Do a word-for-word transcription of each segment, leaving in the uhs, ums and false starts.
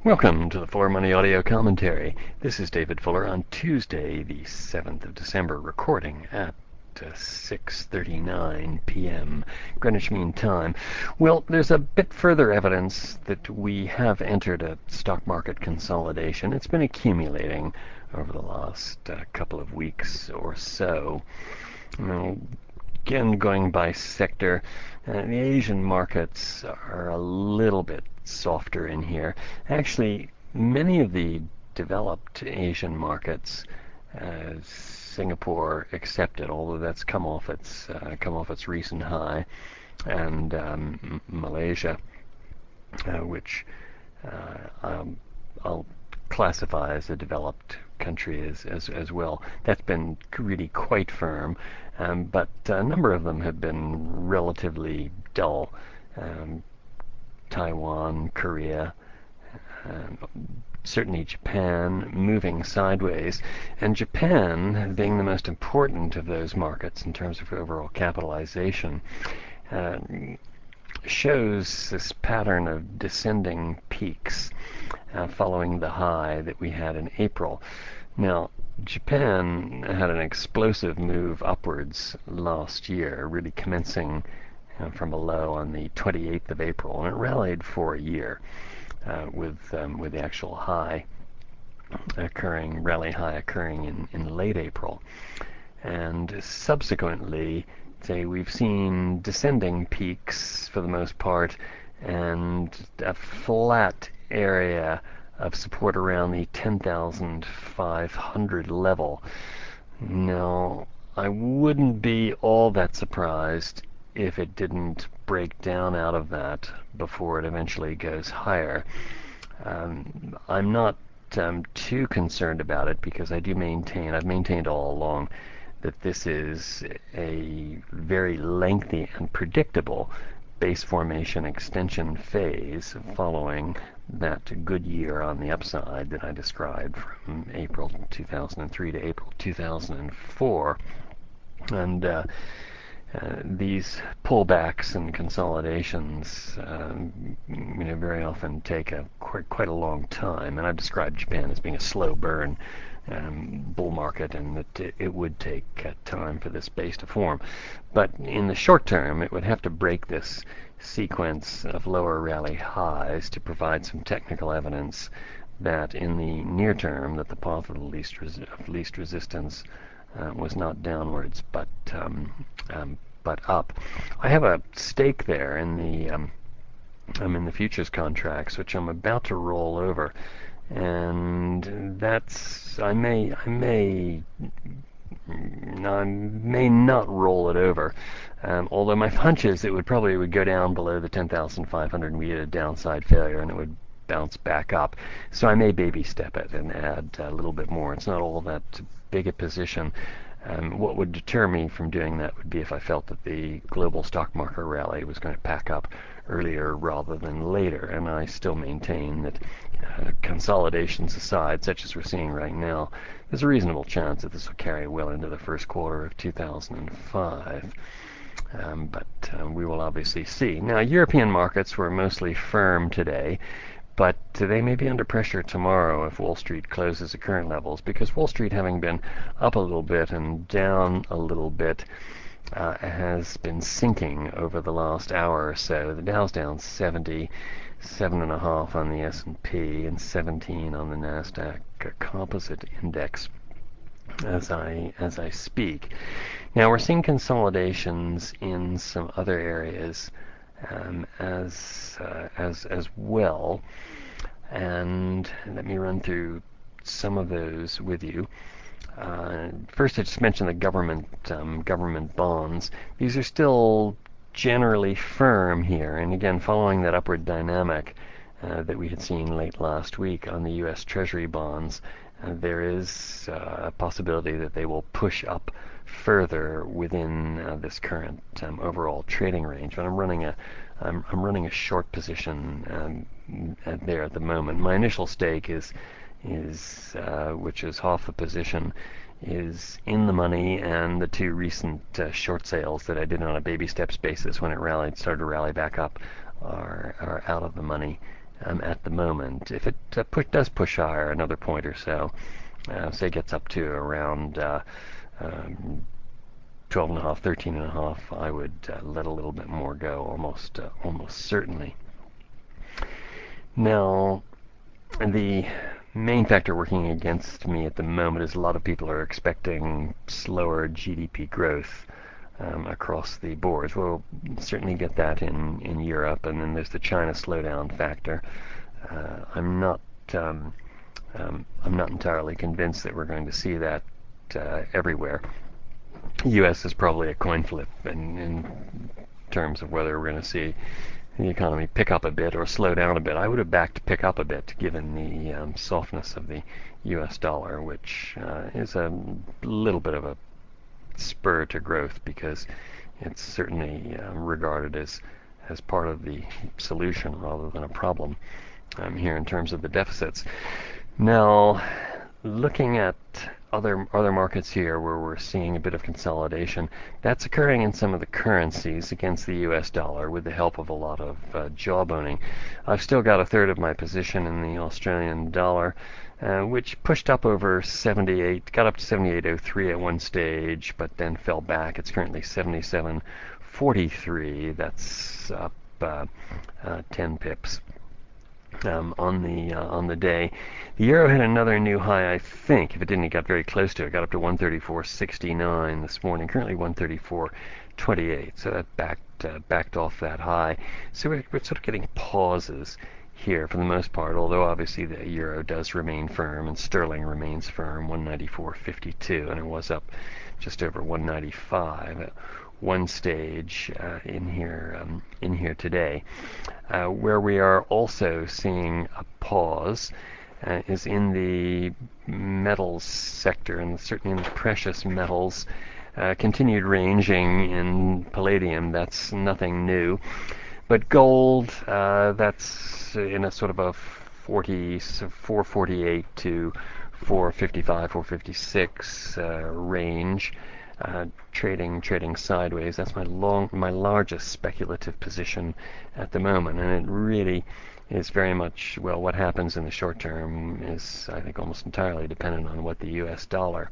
Welcome to the For Money Audio Commentary. This is David Fuller on Tuesday, the seventh of December, recording at uh, six thirty-nine p.m. Greenwich Mean Time. Well, there's a bit further evidence that we have entered a stock market consolidation. It's been accumulating over the last uh, couple of weeks or so. Now, again, going by sector, uh, the Asian markets are a little bit softer in here. Actually, many of the developed Asian markets, uh, Singapore accepted, although that's come off its uh, come off its recent high, and um, Malaysia, uh, which uh, um, I'll classify as a developed country as, as, as well. That's been really quite firm, um, but a number of them have been relatively dull. Um, Taiwan, Korea, um, certainly Japan moving sideways, and Japan being the most important of those markets in terms of overall capitalization, uh, shows this pattern of descending peaks uh, following the high that we had in April. Now, Japan had an explosive move upwards last year, really commencing uh, from a low on the twenty-eighth of April, and it rallied for a year uh, with um, with the actual high occurring, rally high occurring in, in late April. And subsequently, say we've seen descending peaks for the most part, and a flat area of support around the ten thousand five hundred level. Now, I wouldn't be all that surprised if it didn't break down out of that before it eventually goes higher. Um, I'm not um, too concerned about it because I do maintain, I've maintained all along, that this is a very lengthy and predictable base formation extension phase following that good year on the upside that I described from April two thousand three to April two thousand four. And uh, uh, these pullbacks and consolidations, um, you know, very often take a quite, quite a long time. And I've described Japan as being a slow burn um, bull market, and that it, it would take uh, time for this base to form. But in the short term, it would have to break this sequence of lower rally highs to provide some technical evidence that in the near term that the path of the least, res- of least resistance uh, was not downwards but um, um, but up. I have a stake there in the um, I'm in the futures contracts, which I'm about to roll over, and that's I may I may I may not roll it over. Um, although my hunch is it would probably would go down below the ten thousand five hundred and we get a downside failure, and it would bounce back up. So I may baby step it and add a little bit more. It's not all that big a position. Um, what would deter me from doing that would be if I felt that the global stock market rally was going to pack up earlier rather than later. And I still maintain that uh, consolidations aside, such as we're seeing right now, there's a reasonable chance that this will carry well into the first quarter of two thousand five. Um, but um, we will obviously see. Now, European markets were mostly firm today, but they may be under pressure tomorrow if Wall Street closes at current levels, because Wall Street, having been up a little bit and down a little bit, uh, has been sinking over the last hour or so. The Dow's down seventy, seven and a half on the S and P, and seventeen on the Nasdaq Composite Index as I as I speak. Now we're seeing consolidations in some other areas um, as uh, as as well, and let me run through some of those with you. Uh, first, I just mentioned the government um, government bonds. These are still generally firm here, and again, following that upward dynamic uh, that we had seen late last week on the U S Treasury bonds, uh, there is uh, a possibility that they will push up further within uh, this current um, overall trading range. But I'm running a I'm, I'm running a short position um, at there at the moment. My initial stake is is uh, which is half the position, is in the money, and the two recent uh, short sales that I did on a baby steps basis when it rallied started to rally back up are are out of the money um, at the moment. If it uh, push, does push higher another point or so, uh, say gets up to around uh, um, twelve and a half, thirteen and a half, I would uh, let a little bit more go, almost, uh, almost certainly. Now, the main factor working against me at the moment is a lot of people are expecting slower G D P growth um, across the boards. We'll certainly get that in, in Europe, and then there's the China slowdown factor. Uh, I'm not um, um, I'm not entirely convinced that we're going to see that uh, everywhere. U S is probably a coin flip in, in terms of whether we're going to see the economy pick up a bit or slow down a bit. I would have backed pick up a bit given the um, softness of the U S dollar, which uh, is a little bit of a spur to growth because it's certainly uh, regarded as as part of the solution rather than a problem um, here in terms of the deficits. Now, looking at other other markets here where we're seeing a bit of consolidation, that's occurring in some of the currencies against the U S dollar with the help of a lot of uh, jawboning. I've still got a third of my position in the Australian dollar, uh, which pushed up over seventy-eight, got up to seventy-eight oh three at one stage, but then fell back. It's currently seventy-seven forty-three. That's up uh, uh, ten pips. Um, on the uh, on the day. The euro hit another new high, I think. If it didn't, it got very close to it. It got up to one thirty-four sixty-nine this morning. Currently one thirty-four twenty-eight. So that backed uh, backed off that high. So we're, we're sort of getting pauses here for the most part. Although obviously the euro does remain firm and sterling remains firm, one ninety-four fifty-two, and it was up just over one ninety-five at one stage uh, in here um, in here today. Uh, where we are also seeing a pause uh, is in the metals sector, and certainly in the precious metals. Uh, continued ranging in palladium, that's nothing new. But gold, uh, that's in a sort of a forty, four forty-eight to four fifty-five, four fifty-six uh, range. Uh, trading trading sideways. That's my long my largest speculative position at the moment, and it really is very much, well, what happens in the short term is, I think, almost entirely dependent on what the U S dollar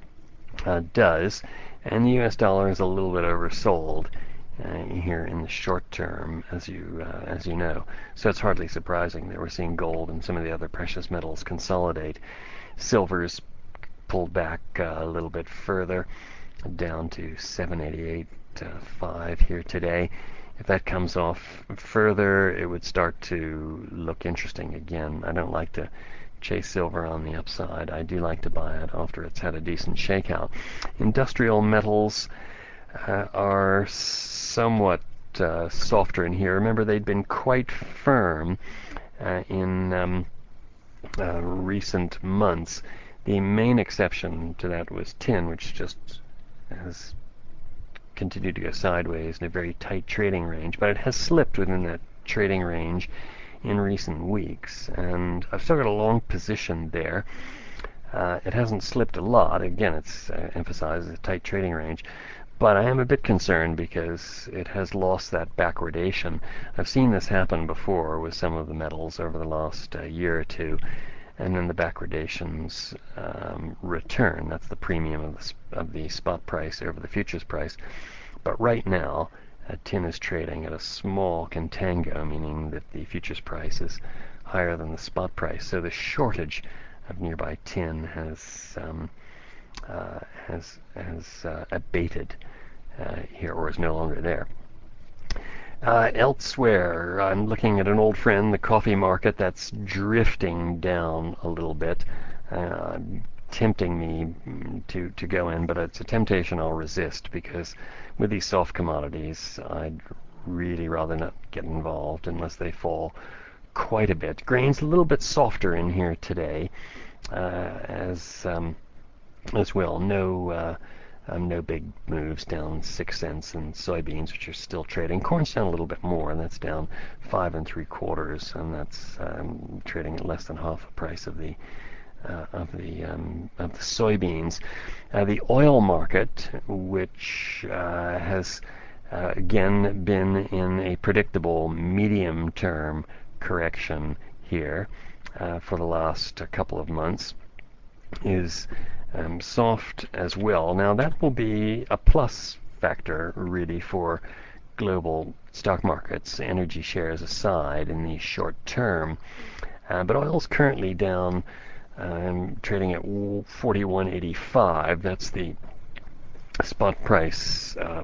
uh, does, and the U S dollar is a little bit oversold uh, here in the short term, as you uh, as you know. So it's hardly surprising that we're seeing gold and some of the other precious metals consolidate. Silver's pulled back uh, a little bit further, down to seven eighty-eight five here today. If that comes off further, it would start to look interesting again. I don't like to chase silver on the upside. I do like to buy it after it's had a decent shakeout. Industrial metals uh, are somewhat uh, softer in here. Remember, they'd been quite firm uh, in um, uh, recent months. The main exception to that was tin, which just has continued to go sideways in a very tight trading range, but it has slipped within that trading range in recent weeks, and I've still got a long position there. Uh, it hasn't slipped a lot. Again, it's uh, emphasized a tight trading range, but I am a bit concerned because it has lost that backwardation. I've seen this happen before with some of the metals over the last uh, year or two, and then the backwardations um, return. That's the premium of the, of the spot price over the futures price. But right now, uh, tin is trading at a small contango, meaning that the futures price is higher than the spot price. So the shortage of nearby tin has um, uh, has has uh, abated uh, here, or is no longer there. Uh, elsewhere, I'm looking at an old friend, the coffee market, that's drifting down a little bit, uh, tempting me to, to go in, but it's a temptation I'll resist because with these soft commodities, I'd really rather not get involved unless they fall quite a bit. Grain's a little bit softer in here today, uh, as um, as well. No. Uh, Um, no big moves, down six cents, and soybeans, which are still trading. Corn's down a little bit more, and that's down five and three quarters, and that's um, trading at less than half the price of the uh, of the um, of the soybeans. Uh, the oil market, which uh, has uh, again been in a predictable medium-term correction here uh, for the last uh, couple of months is um, soft as well. Now that will be a plus factor really for global stock markets, energy shares aside, in the short term. Uh, but oil's currently down, um, trading at forty-one eighty-five. That's the spot price, uh,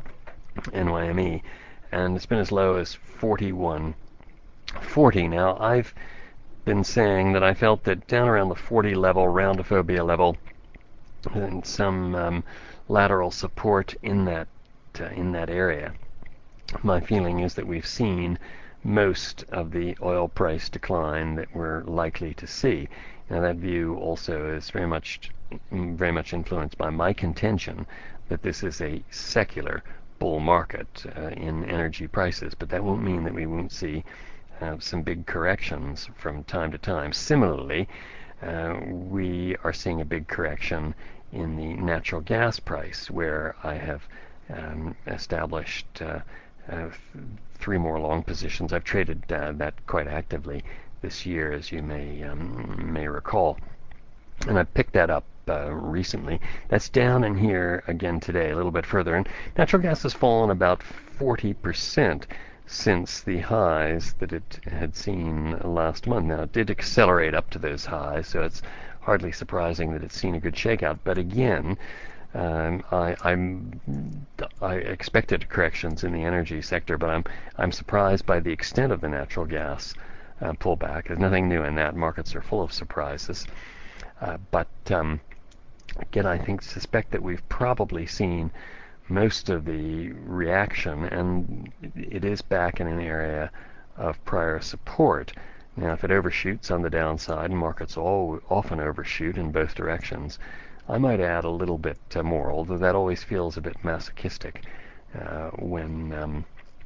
N Y M E, and it's been as low as forty-one forty. Now, I've been saying that I felt that down around the forty level, roundophobia level, and some um, lateral support in that uh, in that area. My feeling is that we've seen most of the oil price decline that we're likely to see. Now, that view also is very much very much influenced by my contention that this is a secular bull market uh, in energy prices, but that won't mean that we won't see uh, some big corrections from time to time. Similarly, uh, we are seeing a big correction in the natural gas price, where I have um, established uh, uh, three more long positions. I've traded uh, that quite actively this year, as you may um, may recall, and I picked that up uh, recently. That's down in here again today, a little bit further, and natural gas has fallen about forty percent since the highs that it had seen last month. Now, it did accelerate up to those highs, so it's hardly surprising that it's seen a good shakeout. But again, um, I, I'm I expected corrections in the energy sector, but I'm I'm surprised by the extent of the natural gas uh, pullback. There's nothing new in that. Markets are full of surprises. Uh, but um, again, I think suspect that we've probably seen most of the reaction, and it is back in an area of prior support. Now, if it overshoots on the downside, and markets all, often overshoot in both directions, I might add a little bit uh, more, although that always feels a bit masochistic uh, when um,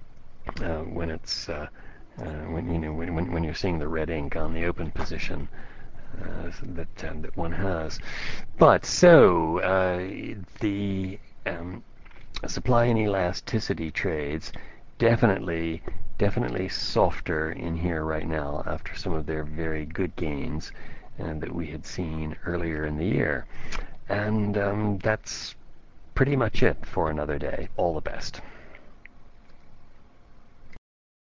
uh, when it's uh, uh, when you know when, when when you're seeing the red ink on the open position uh, that um, that one has. But so uh, the um, supply and elasticity trades definitely definitely softer in here right now after some of their very good gains and that we had seen earlier in the year. And um, that's pretty much it for another day. All the best.